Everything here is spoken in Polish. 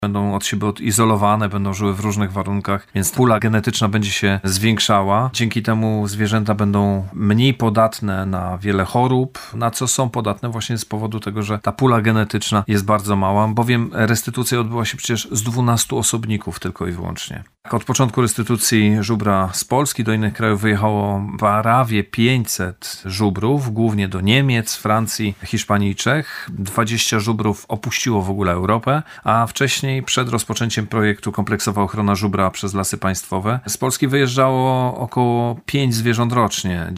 będą od siebie odizolowane, będą żyły w różnych warunkach, więc pula genetyczna będzie się zwiększała. Dzięki temu zwierzęta będą mniej podatne na wiele chorób, na co są podatne właśnie z powodu tego, że ta pula genetyczna jest bardzo mała, bowiem restytucja odbyła się przecież z 12 osobników tylko i wyłącznie. Od początku restytucji żubra z Polski do innych krajów wyjechało prawie 500 żubrów, głównie do Niemiec, Francji, Hiszpanii i Czech. 20 żubrów opuściło w ogóle Europę, a wcześniej, przed rozpoczęciem projektu Kompleksowa Ochrona Żubra przez Lasy Państwowe, z Polski wyjeżdżało około 5 zwierząt rocznie.